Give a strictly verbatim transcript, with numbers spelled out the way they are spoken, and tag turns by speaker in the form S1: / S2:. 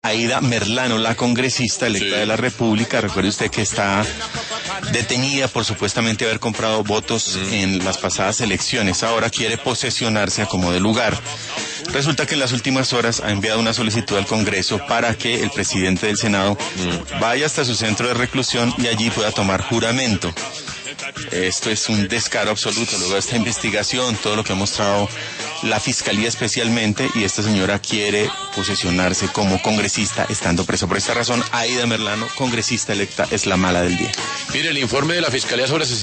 S1: Aida Merlano, la congresista electa sí. de la República. Recuerde usted que está detenida por supuestamente haber comprado votos mm. en las pasadas elecciones. Ahora quiere posesionarse a como de lugar. Resulta que en las últimas horas ha enviado una solicitud al Congreso para que el presidente del Senado mm. vaya hasta su centro de reclusión y allí pueda tomar juramento. Esto es un descaro absoluto, luego de esta investigación, todo lo que ha mostrado la Fiscalía especialmente, y esta señora quiere posesionarse como congresista estando preso. Por esta razón, Aida Merlano, congresista electa, es la mala del día.
S2: Mire, el informe de la Fiscalía sobre